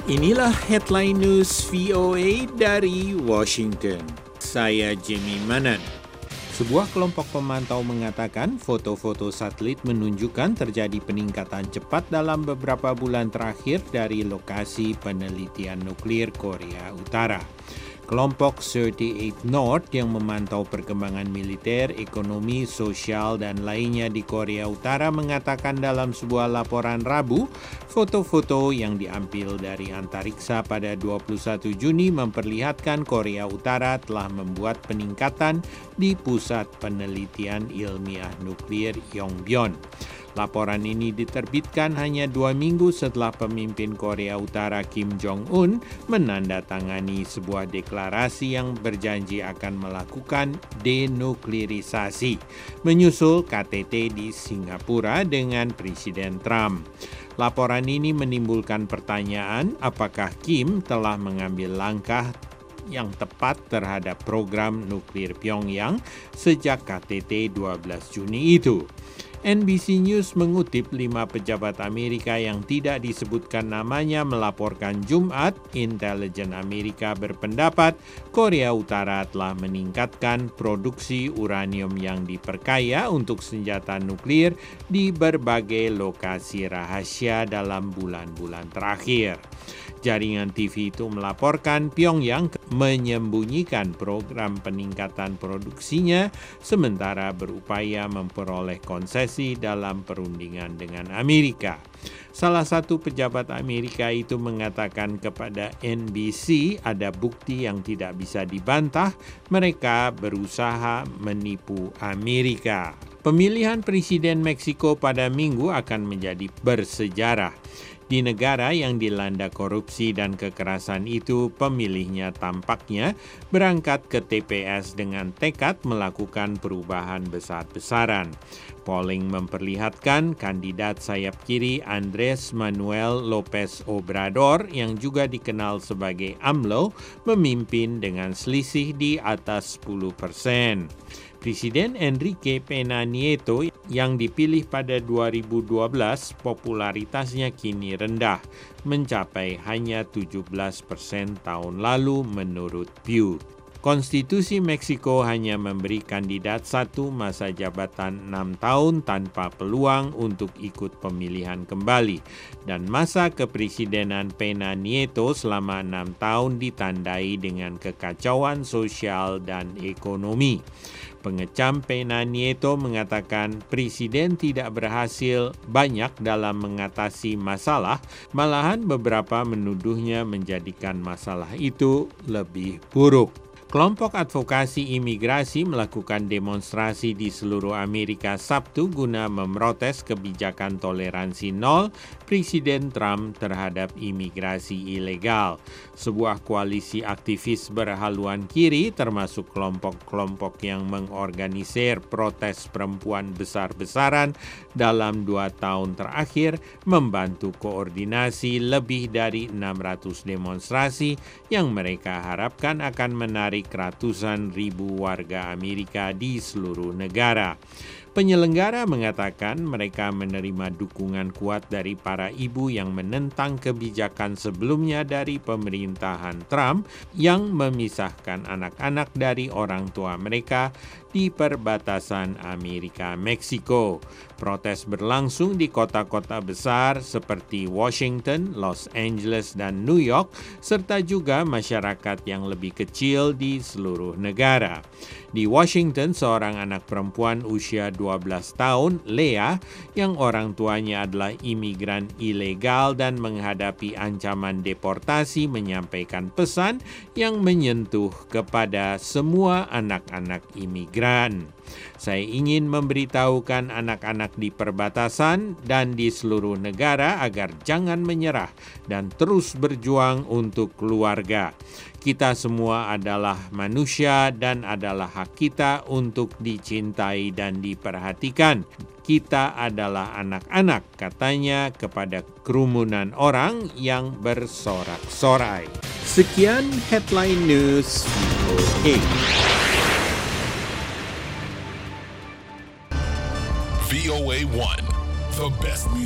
Inilah headline news VOA dari Washington. Saya Jimmy Manan. Sebuah kelompok pemantau mengatakan foto-foto satelit menunjukkan terjadi peningkatan cepat dalam beberapa bulan terakhir dari lokasi penelitian nuklir Korea Utara. Kelompok 38 North yang memantau perkembangan militer, ekonomi, sosial, dan lainnya di Korea Utara mengatakan dalam sebuah laporan Rabu, foto-foto yang diambil dari antariksa pada 21 Juni memperlihatkan Korea Utara telah membuat peningkatan di Pusat Penelitian Ilmiah Nuklir Yongbyon. Laporan ini diterbitkan hanya 2 minggu setelah pemimpin Korea Utara Kim Jong-un menandatangani sebuah deklarasi yang berjanji akan melakukan denuklirisasi, menyusul KTT di Singapura dengan Presiden Trump. Laporan ini menimbulkan pertanyaan apakah Kim telah mengambil langkah yang tepat terhadap program nuklir Pyongyang sejak KTT 12 Juni itu. NBC News mengutip 5 pejabat Amerika yang tidak disebutkan namanya melaporkan Jumat, intelijen Amerika berpendapat Korea Utara telah meningkatkan produksi uranium yang diperkaya untuk senjata nuklir di berbagai lokasi rahasia dalam bulan-bulan terakhir. Jaringan TV itu melaporkan Pyongyang menyembunyikan program peningkatan produksinya sementara berupaya memperoleh konsesi dalam perundingan dengan Amerika. Salah satu pejabat Amerika itu mengatakan kepada NBC ada bukti yang tidak bisa dibantah, mereka berusaha menipu Amerika. Pemilihan Presiden Meksiko pada Minggu akan menjadi bersejarah. Di negara yang dilanda korupsi dan kekerasan itu, pemilihnya tampaknya berangkat ke TPS dengan tekad melakukan perubahan besar-besaran. Polling memperlihatkan kandidat sayap kiri Andres Manuel Lopez Obrador yang juga dikenal sebagai AMLO memimpin dengan selisih di atas 10%. Presiden Enrique Pena Nieto yang dipilih pada 2012 popularitasnya kini rendah, mencapai hanya 17% tahun lalu menurut Pew. Konstitusi Meksiko hanya memberi kandidat satu masa jabatan 6 tahun tanpa peluang untuk ikut pemilihan kembali, dan masa kepresidenan Pena Nieto selama 6 tahun ditandai dengan kekacauan sosial dan ekonomi. Pengecam Pena Nieto mengatakan presiden tidak berhasil banyak dalam mengatasi masalah, malahan beberapa menuduhnya menjadikan masalah itu lebih buruk. Kelompok advokasi imigrasi melakukan demonstrasi di seluruh Amerika Sabtu guna memprotes kebijakan toleransi nol Presiden Trump terhadap imigrasi ilegal. Sebuah koalisi aktivis berhaluan kiri termasuk kelompok-kelompok yang mengorganisir protes perempuan besar-besaran dalam 2 tahun terakhir membantu koordinasi lebih dari 600 demonstrasi yang mereka harapkan akan menarik ratusan ribu warga Amerika di seluruh negara. Penyelenggara mengatakan mereka menerima dukungan kuat dari para ibu yang menentang kebijakan sebelumnya dari pemerintahan Trump yang memisahkan anak-anak dari orang tua mereka di perbatasan Amerika-Meksiko. Protes berlangsung di kota-kota besar seperti Washington, Los Angeles, dan New York, serta juga masyarakat yang lebih kecil di seluruh negara. Di Washington, seorang anak perempuan usia 12 tahun, Leah, yang orang tuanya adalah imigran ilegal dan menghadapi ancaman deportasi, menyampaikan pesan yang menyentuh kepada semua anak-anak imigran. Saya ingin memberitahukan anak-anak di perbatasan dan di seluruh negara agar jangan menyerah dan terus berjuang untuk keluarga. Kita semua adalah manusia dan adalah hak kita untuk dicintai dan diperhatikan. Kita adalah anak-anak, katanya kepada kerumunan orang yang bersorak-sorai. Sekian headline news VOA. VOA1, the best